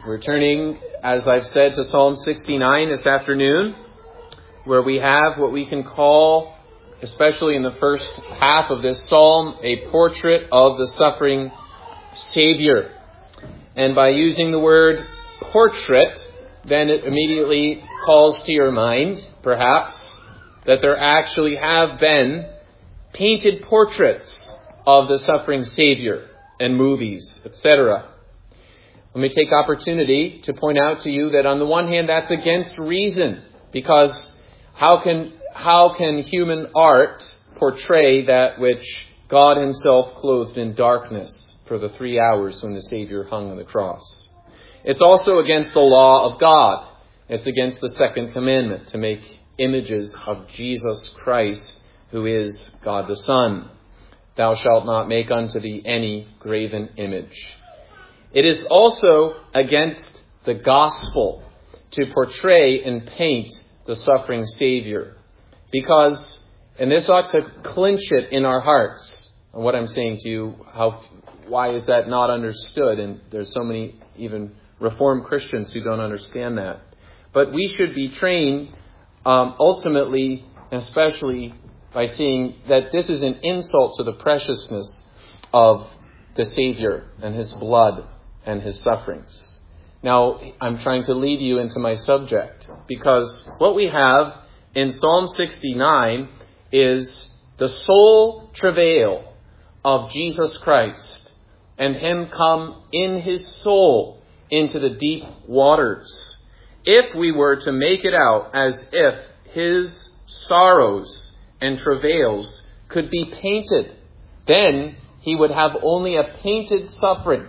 We're turning, as I've said, to Psalm 69 this afternoon, where we have what we can call, especially in the first half of this psalm, a portrait of the suffering Savior. And by using the word portrait, then it immediately calls to your mind, perhaps, that there actually have been painted portraits of the suffering Savior in movies, etc. Let me take opportunity to point out to you that on the one hand, that's against reason, because how can human art portray that which God himself clothed in darkness for the 3 hours when the Savior hung on the cross? It's also against the law of God. It's against the second commandment to make images of Jesus Christ, who is God the Son. Thou shalt not make unto thee any graven image. It is also against the gospel to portray and paint the suffering Savior, because, and this ought to clinch it in our hearts, and what I'm saying to you, why is that not understood? And there's so many even Reformed Christians who don't understand that. But we should be trained ultimately, and especially by seeing that this is an insult to the preciousness of the Savior and his blood and his sufferings. Now, I'm trying to lead you into my subject, because what we have in Psalm 69 is the soul travail of Jesus Christ and him come in his soul into the deep waters. If we were to make it out as if his sorrows and travails could be painted, then he would have only a painted suffering,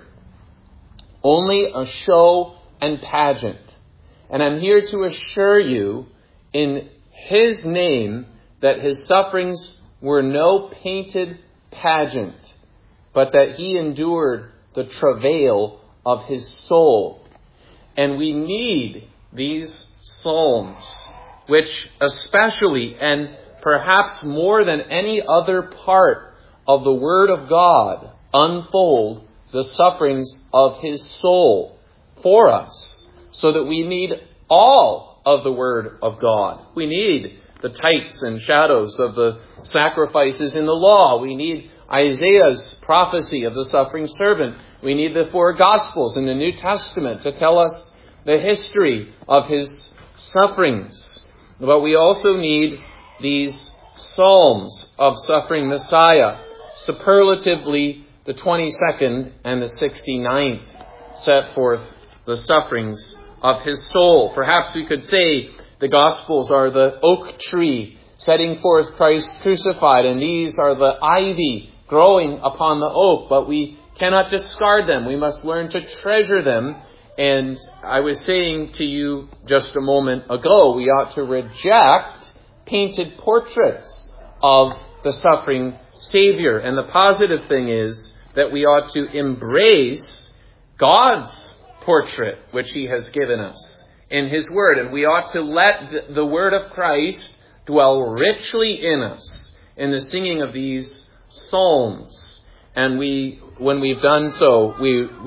only a show and pageant. And I'm here to assure you in his name that his sufferings were no painted pageant, but that he endured the travail of his soul. And we need these psalms, which especially and perhaps more than any other part of the Word of God unfold the sufferings of his soul for us, so that we need all of the Word of God. We need the types and shadows of the sacrifices in the law. We need Isaiah's prophecy of the suffering servant. We need the 4 Gospels in the New Testament to tell us the history of his sufferings. But we also need these Psalms of suffering Messiah, superlatively the 22nd and the 69th, set forth the sufferings of his soul. Perhaps we could say the Gospels are the oak tree setting forth Christ crucified, and these are the ivy growing upon the oak, but we cannot discard them. We must learn to treasure them. And I was saying to you just a moment ago, we ought to reject painted portraits of the suffering Savior. And the positive thing is that we ought to embrace God's portrait, which he has given us in his Word. And we ought to let the Word of Christ dwell richly in us in the singing of these psalms. And when we've done so,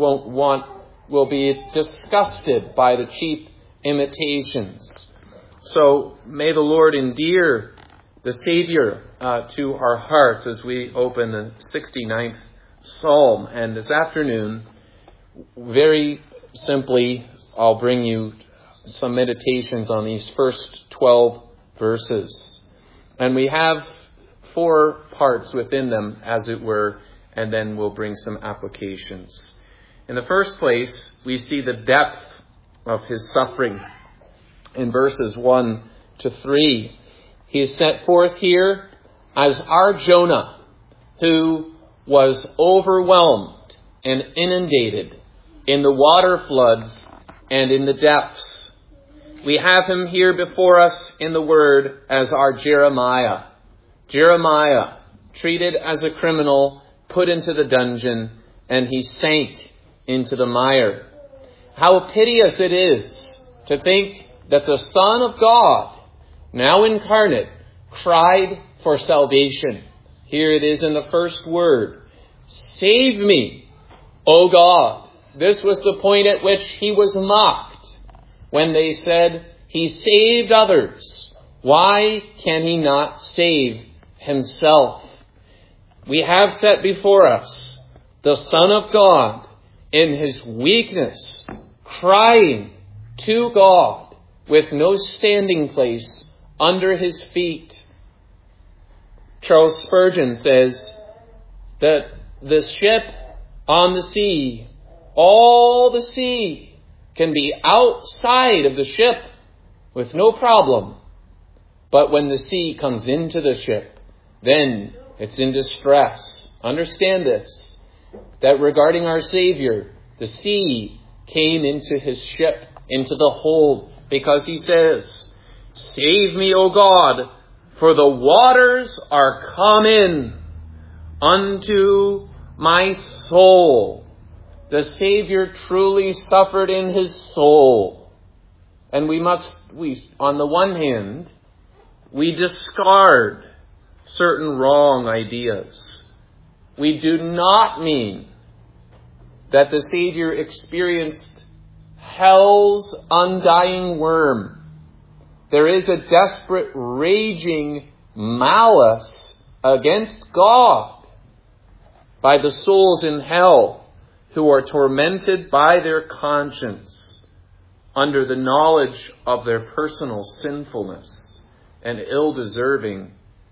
we'll be disgusted by the cheap imitations. So may the Lord endear the Savior to our hearts as we open the 69th Psalm. And this afternoon, very simply, I'll bring you some meditations on these first 12 verses. And we have 4 parts within them, as it were, and then we'll bring some applications. In the first place, we see the depth of his suffering in verses 1 to 3. He is set forth here as our Jonah, who was overwhelmed and inundated in the water floods and in the depths. We have him here before us in the Word as our Jeremiah. Jeremiah, treated as a criminal, put into the dungeon, and he sank into the mire. How piteous it is to think that the Son of God, now incarnate, cried for salvation. Here it is in the first word. Save me, O God, this was the point at which he was mocked when they said, he saved others. Why can he not save himself? We have set before us the Son of God in his weakness, crying to God with no standing place under his feet. Charles Spurgeon says that the ship on the sea, all the sea can be outside of the ship with no problem. But when the sea comes into the ship, then it's in distress. Understand this, that regarding our Savior, the sea came into his ship, into the hold, because he says, "Save me, O God, for the waters are come in unto my soul." The Savior truly suffered in his soul. And we on the one hand, we discard certain wrong ideas. We do not mean that the Savior experienced hell's undying worm. There is a desperate raging malice against God by the souls in hell who are tormented by their conscience under the knowledge of their personal sinfulness and ill-deserving.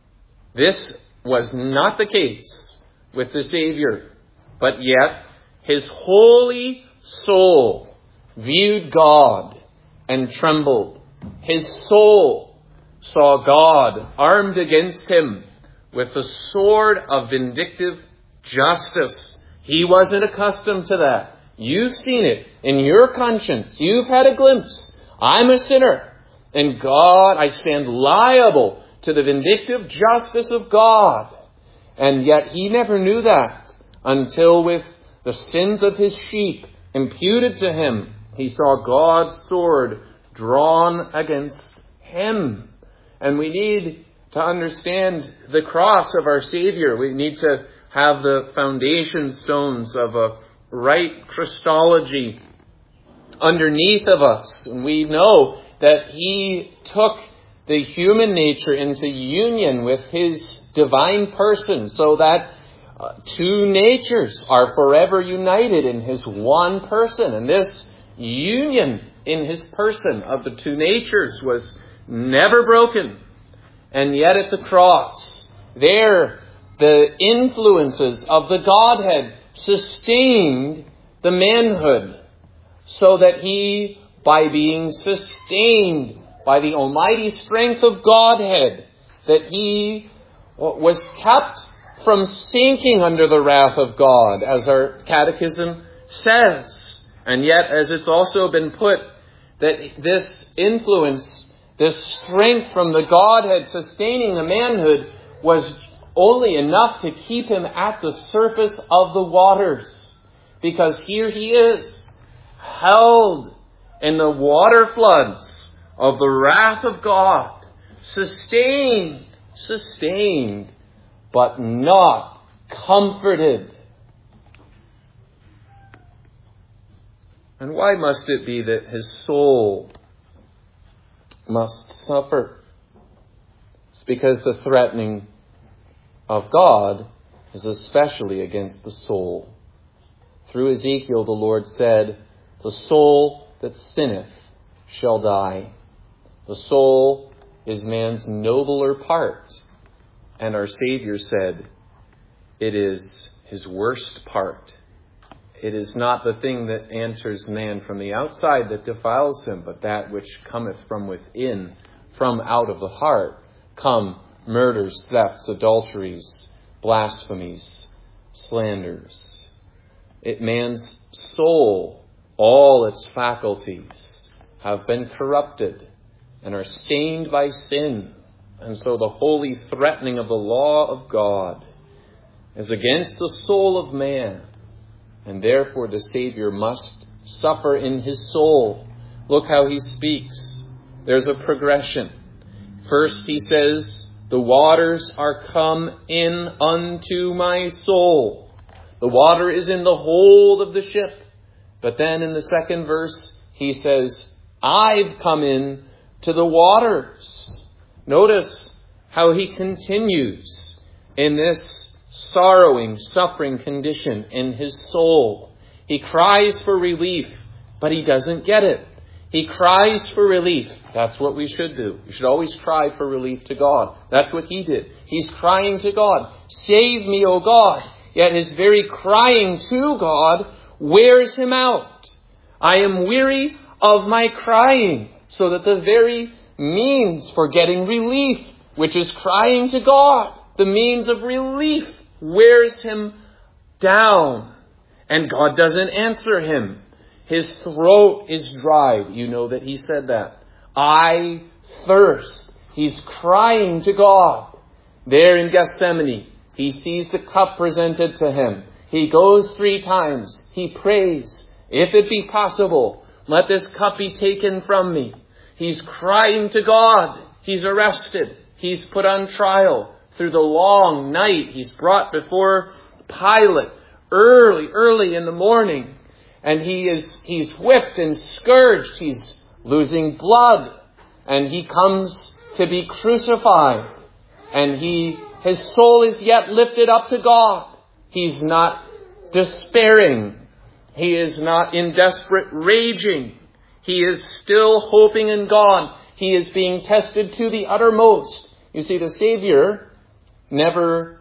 This was not the case with the Savior, but yet his holy soul viewed God and trembled. His soul saw God armed against him with the sword of vindictive justice. He wasn't accustomed to that. You've seen it in your conscience. You've had a glimpse. I'm a sinner. And God, I stand liable to the vindictive justice of God. And yet he never knew that until with the sins of his sheep imputed to him, he saw God's sword drawn against him. And we need to understand the cross of our Savior. We need to have the foundation stones of a right Christology underneath of us. And we know that he took the human nature into union with his divine person so that two natures are forever united in his one person. And this union in his person of the two natures was never broken. And yet at the cross, there the influences of the Godhead sustained the manhood so that he, by being sustained by the almighty strength of Godhead, that he was kept from sinking under the wrath of God, as our catechism says. And yet, as it's also been put, that this influence, this strength from the Godhead sustaining the manhood was only enough to keep him at the surface of the waters. Because here he is, held in the water floods of the wrath of God, sustained, but not comforted. And why must it be that his soul must suffer? It's because the threatening of God is especially against the soul. Through Ezekiel, the Lord said, "The soul that sinneth shall die." The soul is man's nobler part. And our Savior said, it is his worst part. It is not the thing that enters man from the outside that defiles him, but that which cometh from within, from out of the heart, come murders, thefts, adulteries, blasphemies, slanders. Man's soul, all its faculties, have been corrupted and are stained by sin. And so the holy threatening of the law of God is against the soul of man. And therefore the Savior must suffer in his soul. Look how he speaks. There's a progression. First he says, "The waters are come in unto my soul." The water is in the hold of the ship, But then in the second verse, he says, I've come in to the waters. Notice how he continues in this sorrowing, suffering condition in his soul. He cries for relief, but he doesn't get it. He cries for relief. That's what we should do. We should always cry for relief to God. That's what he did. He's crying to God, save me, O God. Yet his very crying to God wears him out. I am weary of my crying, so that the very means for getting relief, which is crying to God, the means of relief, wears him down. And God doesn't answer him. His throat is dried. You know that he said that. I thirst. He's crying to God. There in Gethsemane, he sees the cup presented to him. He goes 3 times. He prays, if it be possible, let this cup be taken from me. He's crying to God. He's arrested. He's put on trial. Through the long night, he's brought before Pilate early in the morning. And he's whipped and scourged. He's losing blood. And he comes to be crucified. And his soul is yet lifted up to God. He's not despairing. He is not in desperate raging. He is still hoping in God. He is being tested to the uttermost. You see, the Savior never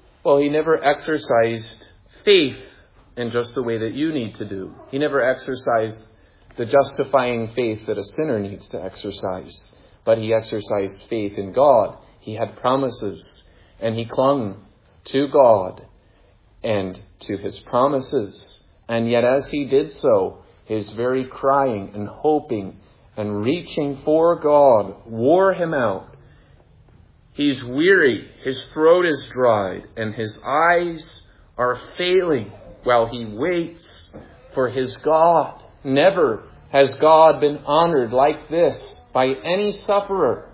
exercised faith in just the way that you need to do. He never exercised the justifying faith that a sinner needs to exercise. But he exercised faith in God. He had promises, and he clung to God and to his promises. And yet as he did so, his very crying and hoping and reaching for God wore him out. He's weary, his throat is dried, and his eyes are failing while he waits for his God. Never has God been honored like this by any sufferer.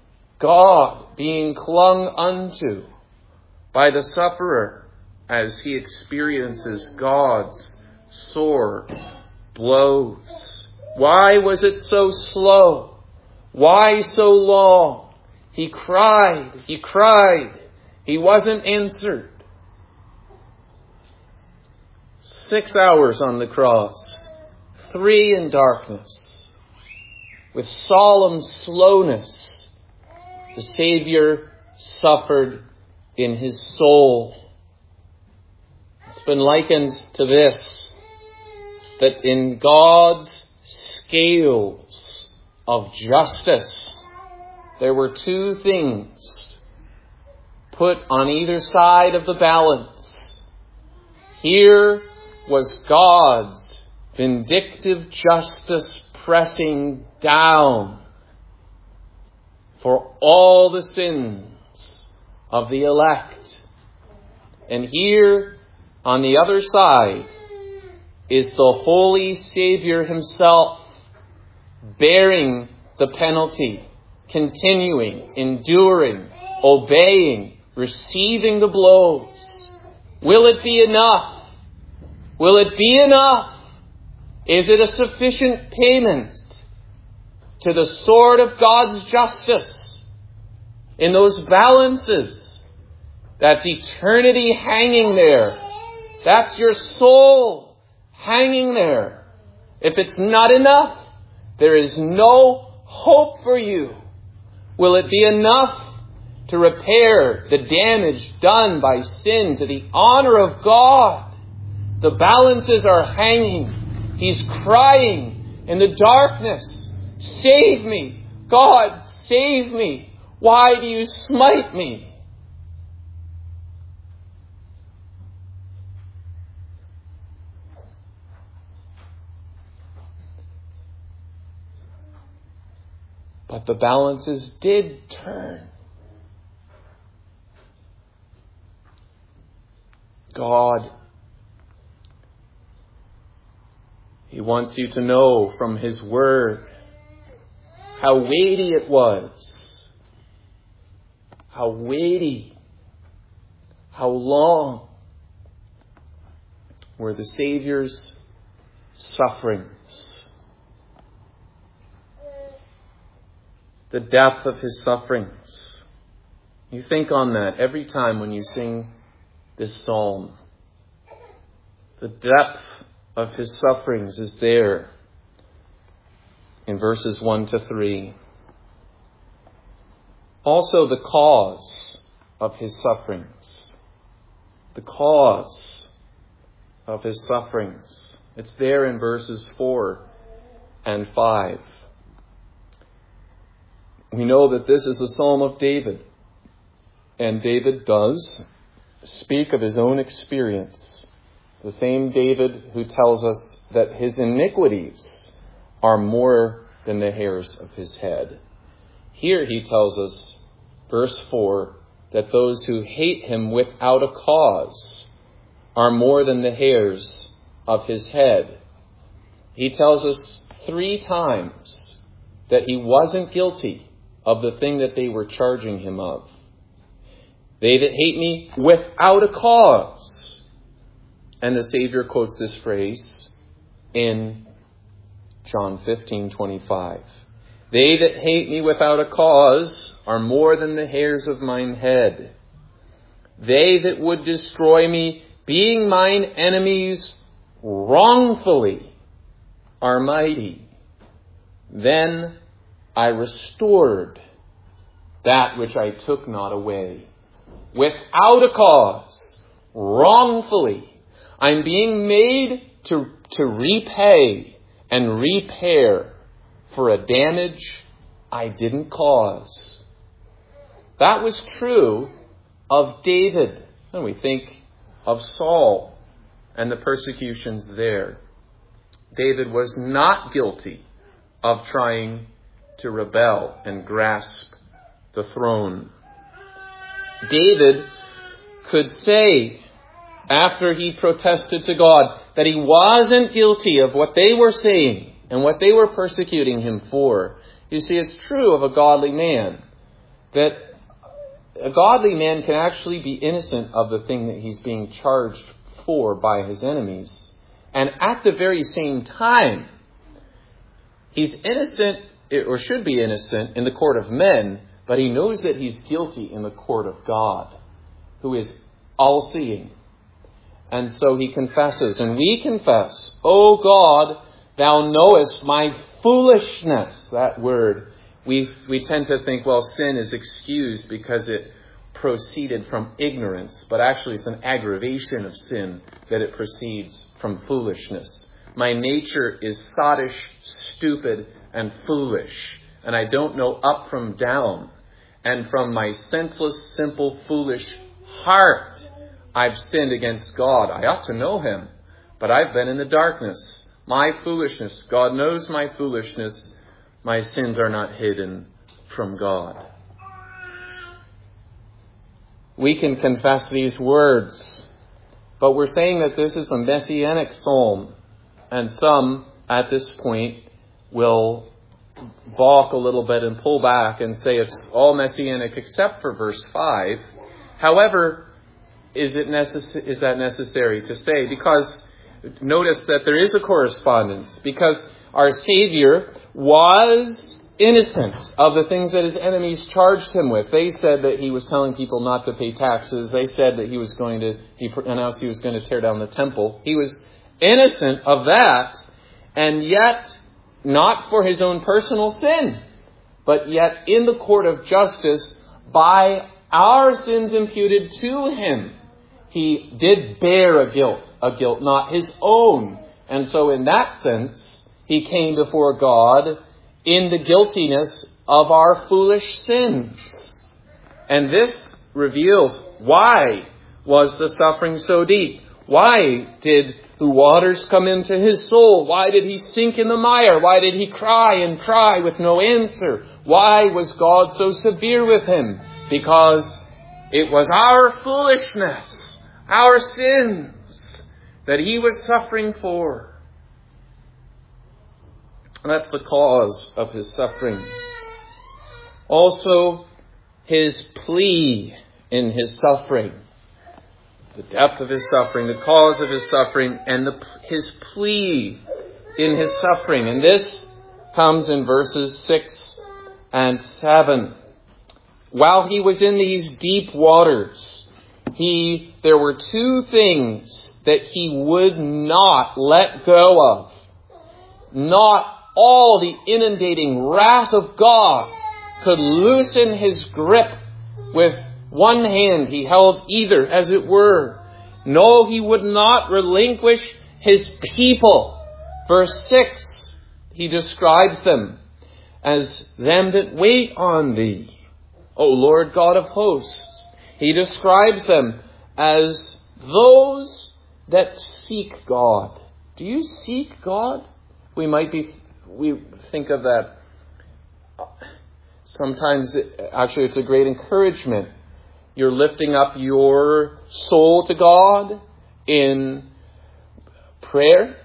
God being clung unto by the sufferer as he experiences God's sore blows. Why was it so slow? Why so long? He cried. He wasn't answered. 6 hours on the cross, 3 in darkness. With solemn slowness, the Savior suffered in his soul. It's been likened to this, that in God's scales of justice, there were 2 things put on either side of the balance. Here was God's vindictive justice pressing down for all the sins of the elect. And here, on the other side, is the Holy Savior himself bearing the penalty, continuing, enduring, obeying, receiving the blows. Will it be enough? Will it be enough? Is it a sufficient payment to the sword of God's justice in those balances? That's eternity hanging there. That's your soul hanging there. If it's not enough, there is no hope for you. Will it be enough to repair the damage done by sin to the honor of God? The balances are hanging. He's crying in the darkness, save me, God, save me. Why do you smite me? But the balances did turn. God, He wants you to know from His Word how weighty it was. How weighty. How long were the Savior's sufferings. The depth of his sufferings. You think on that every time when you sing this psalm. The depth of his sufferings is there in verses 1 to 3. Also the cause of his sufferings. The cause of his sufferings. It's there in verses 4 and 5. We know that this is a psalm of David. And David does speak of his own experience. The same David who tells us that his iniquities are more than the hairs of his head. Here he tells us, verse 4, that those who hate him without a cause are more than the hairs of his head. He tells us 3 times that he wasn't guilty of the thing that they were charging him of. They that hate me without a cause. And the Savior quotes this phrase in John 15:25. They that hate me without a cause are more than the hairs of mine head. They that would destroy me, being mine enemies wrongfully, are mighty. Then I restored that which I took not away. Without a cause, wrongfully, I'm being made to repay and repair for a damage I didn't cause. That was true of David. And we think of Saul and the persecutions there. David was not guilty of trying to rebel and grasp the throne. David could say, after he protested to God, that he wasn't guilty of what they were saying and what they were persecuting him for. You see, it's true of a godly man that a godly man can actually be innocent of the thing that he's being charged for by his enemies. And at the very same time, he's innocent, or should be innocent, in the court of men, but he knows that he's guilty in the court of God, who is all-seeing. And so he confesses, and we confess, O God, thou knowest my foolishness. That word, we tend to think, well, sin is excused because it proceeded from ignorance, but actually it's an aggravation of sin that it proceeds from foolishness. My nature is sottish, stupid, and foolish, and I don't know up from down. And from my senseless, simple, foolish heart, I've sinned against God. I ought to know him, but I've been in the darkness. My foolishness, God knows my foolishness. My sins are not hidden from God. We can confess these words, but we're saying that this is a messianic psalm. And some, at this point, will balk a little bit and pull back and say it's all messianic except for verse 5. However, is that necessary to say? Because notice that there is a correspondence. Because our Savior was innocent of the things that his enemies charged him with. They said that he was telling people not to pay taxes. They said that he announced he was going to tear down the temple. He was innocent of that, and yet not for his own personal sin, but yet in the court of justice, by our sins imputed to him, he did bear a guilt not his own. And so in that sense, he came before God in the guiltiness of our foolish sins. And this reveals why was the suffering so deep. Why did the waters come into his soul? Why did he sink in the mire? Why did he cry and cry with no answer? Why was God so severe with him? Because it was our foolishness, our sins, that he was suffering for. And that's the cause of his suffering. Also, his plea in his suffering. The depth of his suffering, the cause of his suffering, and his plea in his suffering. And this comes in verses 6 and 7. While he was in these deep waters, there were two things that he would not let go of. Not all the inundating wrath of God could loosen his grip. With one hand he held either, as it were. No, he would not relinquish his people. Verse 6, he describes them as them that wait on thee, O Lord God of hosts. He describes them as those that seek God. Do you seek God? We think of that. Sometimes, it's a great encouragement. You're lifting up your soul to God in prayer,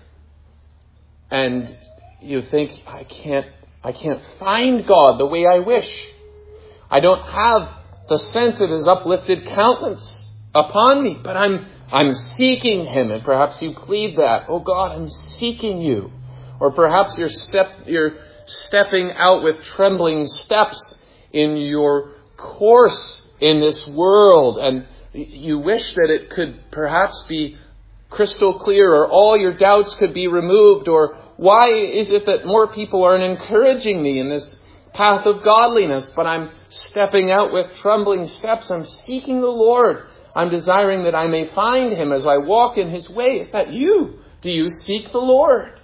and you think, I can't find God the way I wish. I don't have the sense of his uplifted countenance upon me, but I'm seeking him. And perhaps you plead that, oh God, I'm seeking you. Or perhaps you're stepping out with trembling steps in your course in this world, and you wish that it could perhaps be crystal clear, or all your doubts could be removed, or why is it that more people aren't encouraging me in this path of godliness, but I'm stepping out with trembling steps. I'm seeking the Lord. I'm desiring that I may find him as I walk in his way. Is that you? Do you seek the Lord?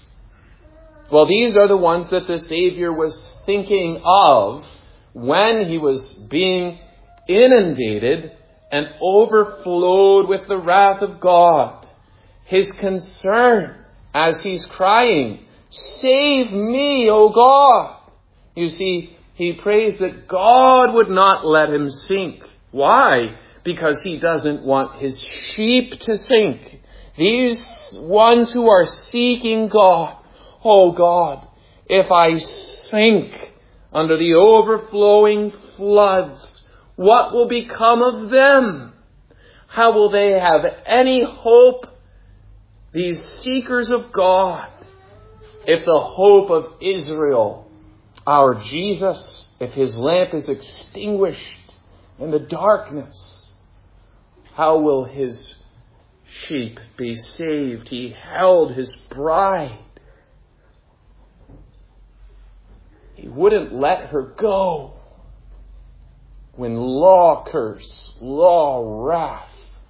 Well, these are the ones that the Savior was thinking of when he was being inundated and overflowed with the wrath of God. His concern as he's crying, save me, O God. You see, he prays that God would not let him sink. Why? Because he doesn't want his sheep to sink. These ones who are seeking God, oh God, if I sink under the overflowing floods, what will become of them? How will they have any hope, these seekers of God, if the hope of Israel, our Jesus, if his lamp is extinguished in the darkness, how will his sheep be saved? He held his bride. He wouldn't let her go when law curse, law wrath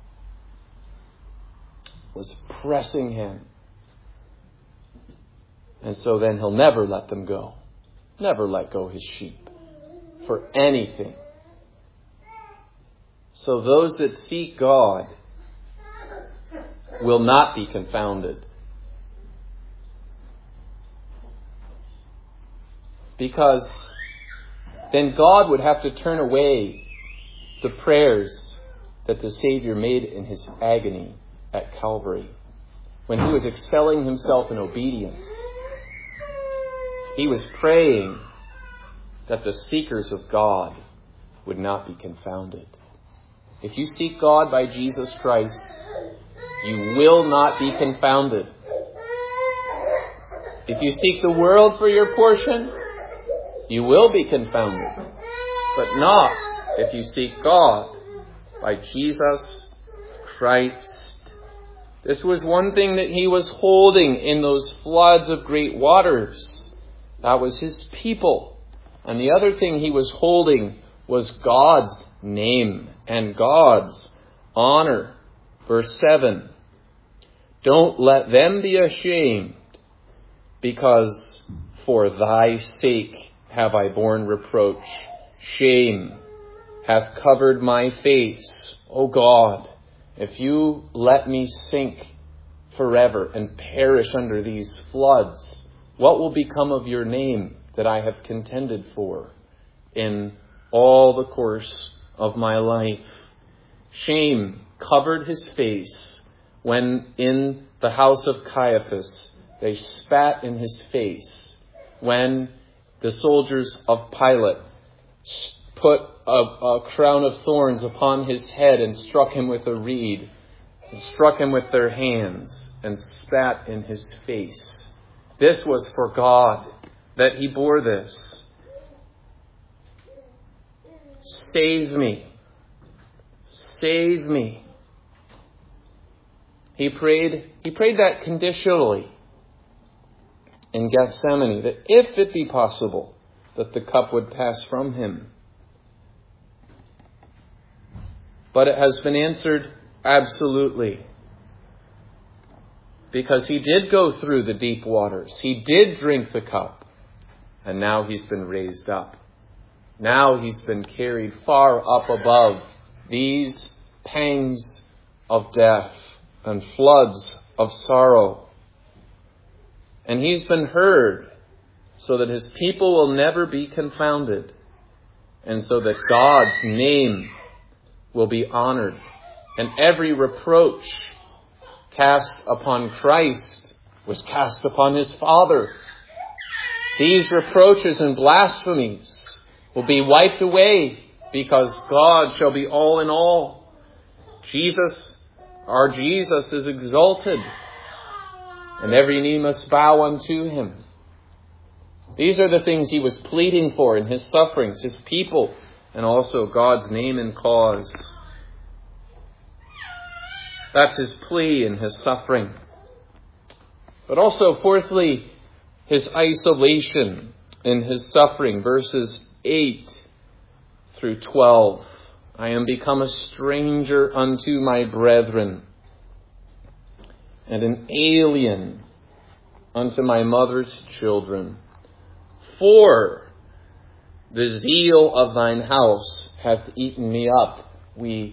was pressing him. And so then he'll never let them go. Never let go his sheep for anything. So those that seek God will not be confounded. Because then God would have to turn away the prayers that the Savior made in his agony at Calvary. When he was excelling himself in obedience, he was praying that the seekers of God would not be confounded. If you seek God by Jesus Christ, you will not be confounded. If you seek the world for your portion, you will be confounded. But not if you seek God by Jesus Christ. This was one thing that he was holding in those floods of great waters. That was his people. And the other thing he was holding was God's name and God's honor. Verse 7. Don't let them be ashamed, because for thy sake have I borne reproach. Shame hath covered my face. O God, if you let me sink forever and perish under these floods, what will become of your name that I have contended for in all the course of my life? Shame covered his face when in the house of Caiaphas they spat in his face, when the soldiers of Pilate put a crown of thorns upon his head and struck him with a reed, and struck him with their hands and spat in his face. This was for God that he bore this. Save me. Save me. He prayed that conditionally in Gethsemane, that if it be possible, that the cup would pass from him. But it has been answered absolutely. Because he did go through the deep waters. He did drink the cup. And now he's been raised up. Now he's been carried far up above these pangs of death and floods of sorrow. And he's been heard so that his people will never be confounded, and so that God's name will be honored, and every reproach cast upon Christ was cast upon his Father. These reproaches and blasphemies will be wiped away, because God shall be all in all. Our Jesus is exalted, and every knee must bow unto him. These are the things he was pleading for in his sufferings, his people, and also God's name and cause. That's his plea in his suffering. But also, fourthly, his isolation in his suffering, verses 8 through 12. I am become a stranger unto my brethren, and an alien unto my mother's children. For the zeal of thine house hath eaten me up. We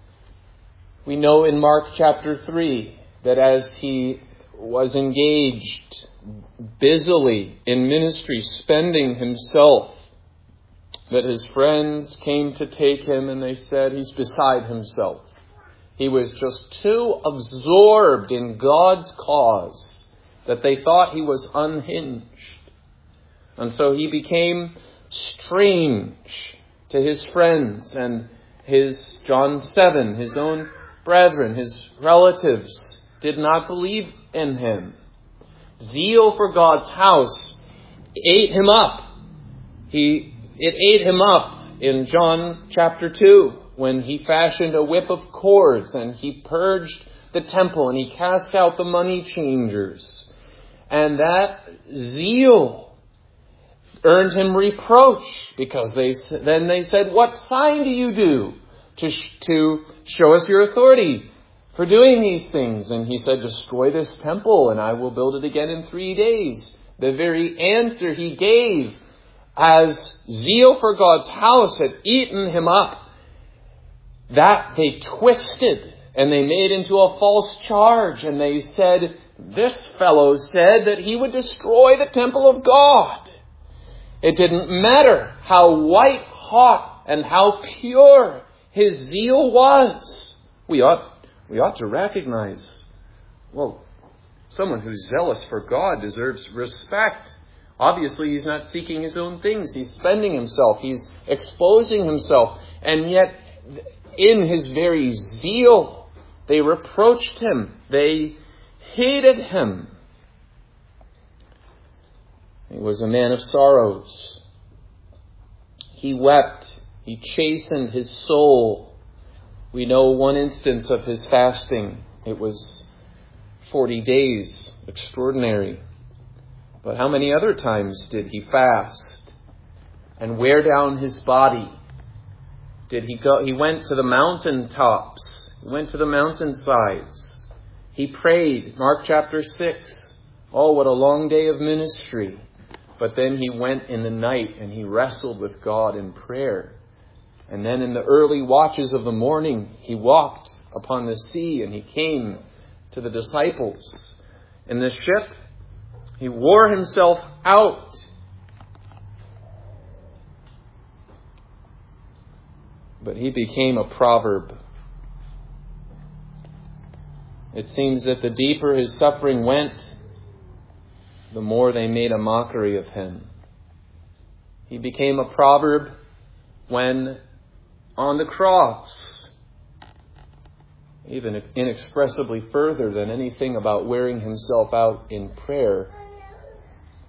know in Mark chapter 3 that as he was engaged busily in ministry, spending himself, that his friends came to take him and they said he's beside himself. He was just too absorbed in God's cause that they thought he was unhinged. And so he became strange to his friends and John 7, his own brethren, his relatives, did not believe in him. Zeal for God's house ate him up. It ate him up in John chapter 2 when he fashioned a whip of cords and he purged the temple and he cast out the money changers. And that zeal earned him reproach, because they said, what sign do you do to show us your authority for doing these things? And he said, destroy this temple and I will build it again in 3 days. The very answer he gave, as zeal for God's house had eaten him up, that they twisted and they made into a false charge. And they said, this fellow said that he would destroy the temple of God. It didn't matter how white hot and how pure his zeal was. We ought to recognize, someone who's zealous for God deserves respect. Obviously, he's not seeking his own things. He's spending himself. He's exposing himself. And yet, in his very zeal, they reproached him. They hated him. He was a man of sorrows. He wept. He chastened his soul. We know one instance of his fasting. It was 40 days. Extraordinary. But how many other times did he fast and wear down his body? Did he go? He went to the mountaintops. He went to the mountainsides. He prayed. Mark chapter 6. Oh, what a long day of ministry. But then he went in the night and he wrestled with God in prayer. And then in the early watches of the morning, he walked upon the sea and he came to the disciples in the ship. He wore himself out. But he became a proverb. It seems that the deeper his suffering went, the more they made a mockery of him. He became a proverb when on the cross, even inexpressibly further than anything about wearing himself out in prayer,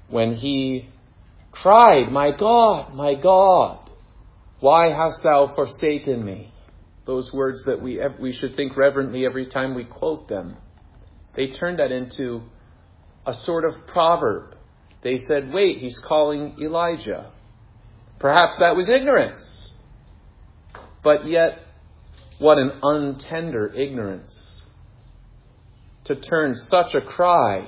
when he cried, my God, why hast thou forsaken me? Those words that we should think reverently every time we quote them. They turned that into a sort of proverb. They said, wait, he's calling Elijah. Perhaps that was ignorance. But yet, what an untender ignorance to turn such a cry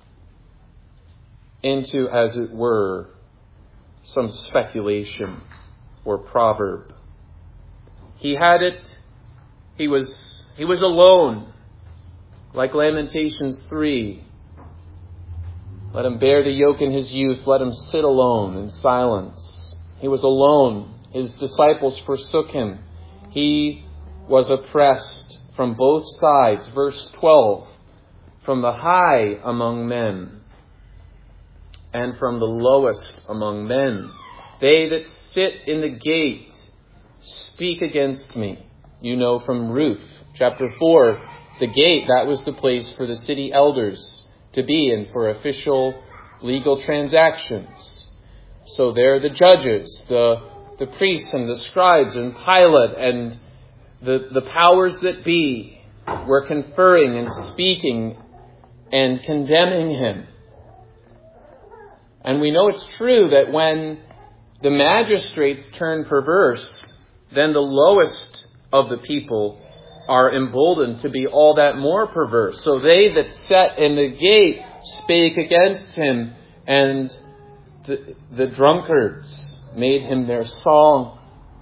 into, as it were, some speculation or proverb. He had it. He was alone. Like Lamentations 3. Let him bear the yoke in his youth. Let him sit alone in silence. He was alone. His disciples forsook him. He was oppressed from both sides. Verse 12. From the high among men and from the lowest among men. They that sit in the gate speak against me. You know from Ruth chapter 4, the gate, that was the place for the city elders to be in for official legal transactions. So there the judges, the priests and the scribes and Pilate and the powers that be were conferring and speaking and condemning him. And we know it's true that when the magistrates turn perverse, then the lowest of the people are emboldened to be all that more perverse. So they that sat in the gate spake against him, and the drunkards made him their song.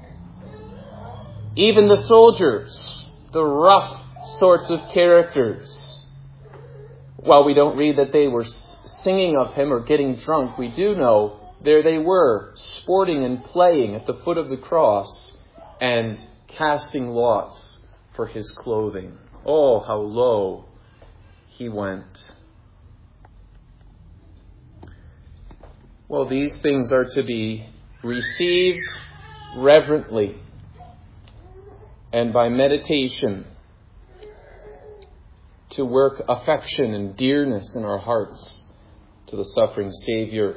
Even the soldiers, the rough sorts of characters, while we don't read that they were singing of him or getting drunk, we do know there they were, sporting and playing at the foot of the cross and casting lots for his clothing. Oh, how low he went. Well, these things are to be received reverently and by meditation to work affection and dearness in our hearts to the suffering Savior.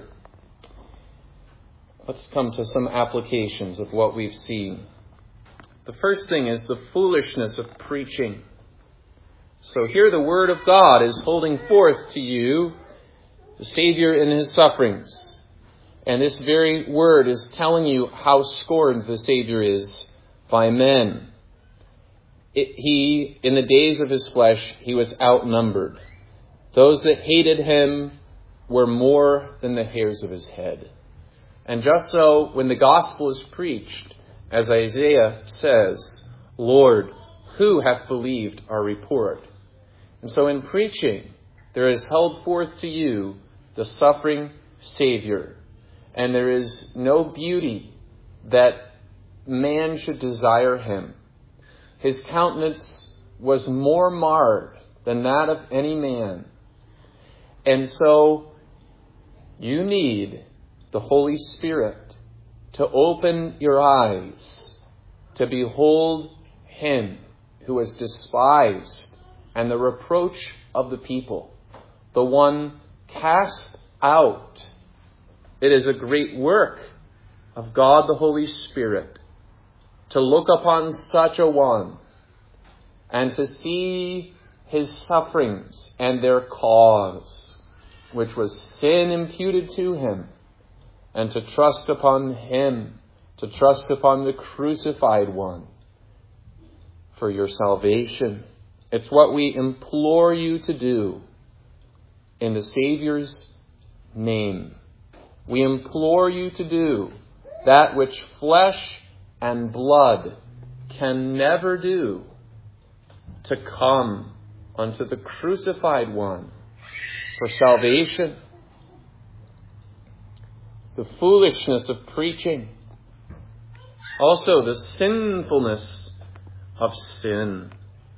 Let's come to some applications of what we've seen. The first thing is the foolishness of preaching. So here the Word of God is holding forth to you the Savior in his sufferings. And this very Word is telling you how scorned the Savior is by men. In the days of his flesh, he was outnumbered. Those that hated him were more than the hairs of his head. And just so, when the gospel is preached, as Isaiah says, Lord, who hath believed our report? And so in preaching, there is held forth to you the suffering Savior. And there is no beauty that man should desire him. His countenance was more marred than that of any man. And so you need the Holy Spirit to open your eyes to behold him who was despised and the reproach of the people, the one cast out. It is a great work of God the Holy Spirit to look upon such a one and to see his sufferings and their cause, which was sin imputed to him, and to trust upon him, to trust upon the crucified one for your salvation. It's what we implore you to do in the Savior's name. We implore you to do that which flesh and blood can never do, to come unto the crucified one for salvation. The foolishness of preaching. Also the sinfulness of sin.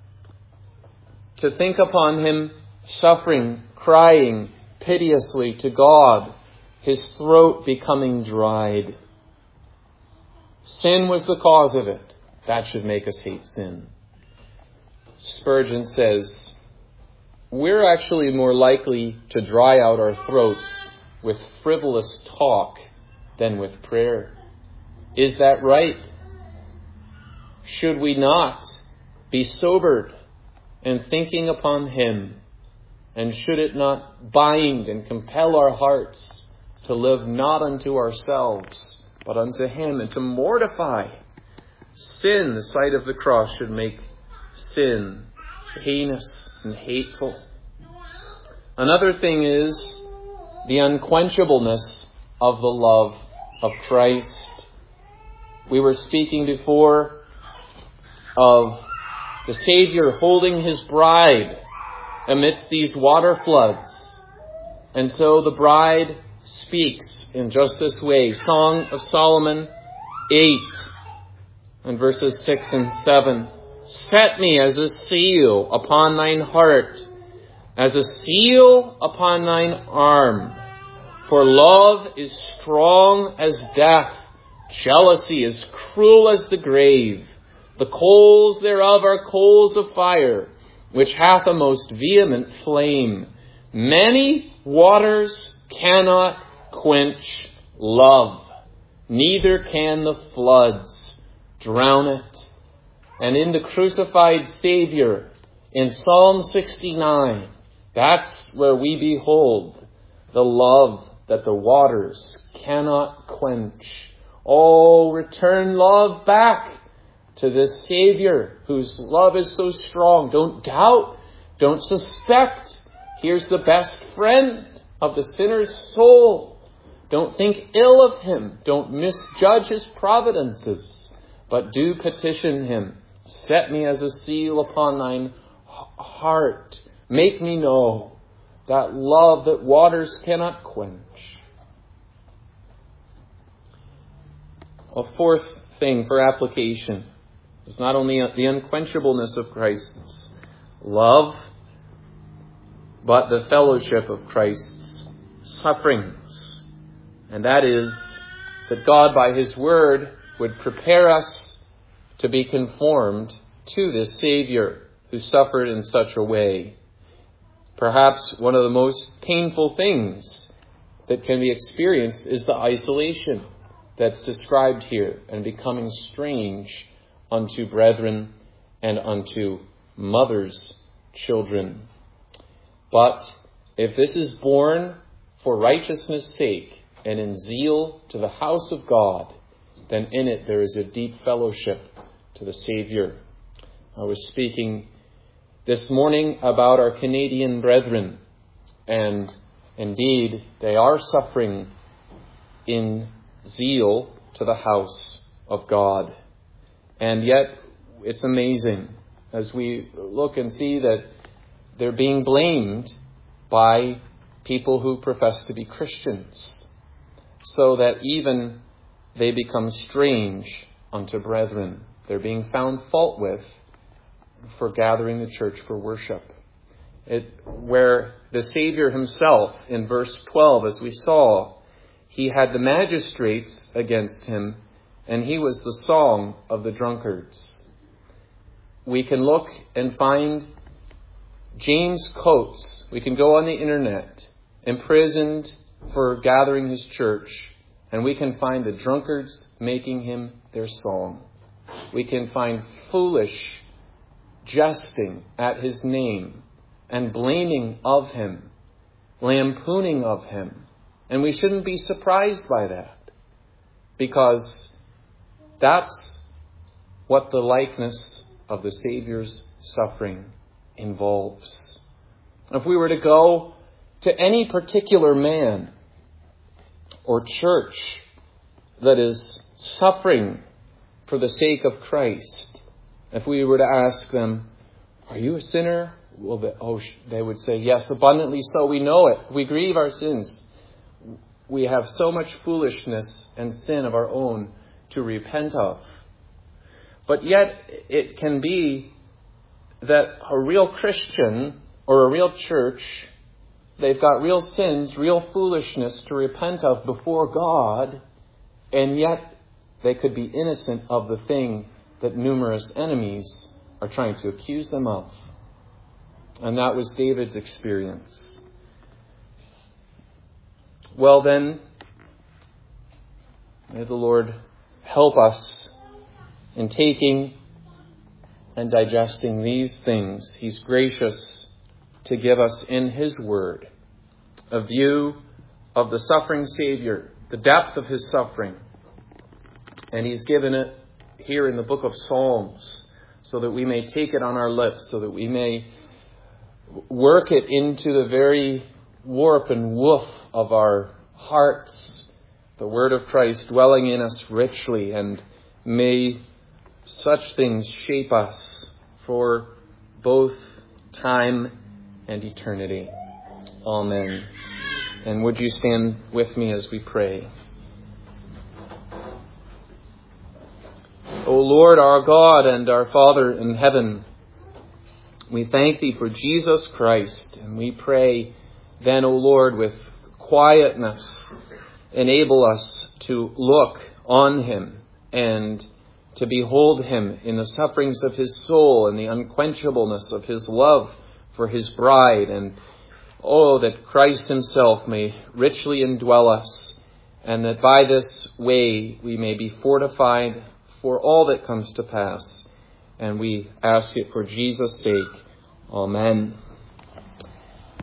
To think upon him suffering, crying piteously to God, his throat becoming dried. Sin was the cause of it. That should make us hate sin. Spurgeon says, we're actually more likely to dry out our throats with frivolous talk than with prayer. Is that right? Should we not be sobered and thinking upon Him? And should it not bind and compel our hearts to live not unto ourselves, but unto Him, and to mortify sin? The sight of the cross should make sin heinous and hateful. Another thing is the unquenchableness of the love of Christ. We were speaking before of the Savior holding His bride amidst these water floods. And so the bride speaks in just this way. Song of Solomon 8 and verses 6 and 7. Set me as a seal upon thine heart, as a seal upon thine arm. For love is strong as death, jealousy is cruel as the grave. The coals thereof are coals of fire, which hath a most vehement flame. Many waters cannot quench love, neither can the floods drown it. And in the crucified Savior, in Psalm 69, that's where we behold the love that the waters cannot quench. Oh, return love back to this Savior whose love is so strong. Don't doubt. Don't suspect. Here's the best friend of the sinner's soul. Don't think ill of Him. Don't misjudge His providences, but do petition Him. Set me as a seal upon thine heart. Make me know that love that waters cannot quench. A fourth thing for application is not only the unquenchableness of Christ's love, but the fellowship of Christ's sufferings. And that is that God, by His Word, would prepare us to be conformed to this Savior who suffered in such a way. Perhaps one of the most painful things that can be experienced is the isolation that's described here, and becoming strange unto brethren and unto mothers' children. But if this is borne for righteousness' sake and in zeal to the house of God, then in it there is a deep fellowship to the Savior. I was speaking this morning about our Canadian brethren, and indeed they are suffering in zeal to the house of God. And yet it's amazing as we look and see that they're being blamed by people who profess to be Christians, so that even they become strange unto brethren. They're being found fault with for gathering the church for worship. Where the Savior Himself, in verse 12, as we saw, He had the magistrates against Him, and He was the song of the drunkards. We can look and find James Coates. We can go on the internet, imprisoned for gathering his church, and we can find the drunkards making him their song. We can find foolish jesting at His name and blaming of Him, lampooning of Him. And we shouldn't be surprised by that, because that's what the likeness of the Savior's suffering involves. If we were to go to any particular man or church that is suffering for the sake of Christ, if we were to ask them, "Are you a sinner?" Well, they would say, "Yes, abundantly so. We know it. We grieve our sins. We have so much foolishness and sin of our own to repent of." But yet it can be that a real Christian or a real church, they've got real sins, real foolishness to repent of before God, and yet they could be innocent of the thing that numerous enemies are trying to accuse them of. And that was David's experience. Well then, may the Lord help us in taking and digesting these things He's gracious to give us in His Word. A view of the suffering Savior, the depth of His suffering. And He's given it here in the book of Psalms so that we may take it on our lips, so that we may work it into the very warp and woof of our hearts, the Word of Christ dwelling in us richly, and may such things shape us for both time and eternity. Amen. And would you stand with me as we pray? O Lord, our God and our Father in heaven, we thank Thee for Jesus Christ, and we pray then, O Lord, with quietness, enable us to look on Him and to behold Him in the sufferings of His soul and the unquenchableness of His love for His bride. And that Christ Himself may richly indwell us, and that by this way we may be fortified for all that comes to pass. And we ask it for Jesus' sake. Amen.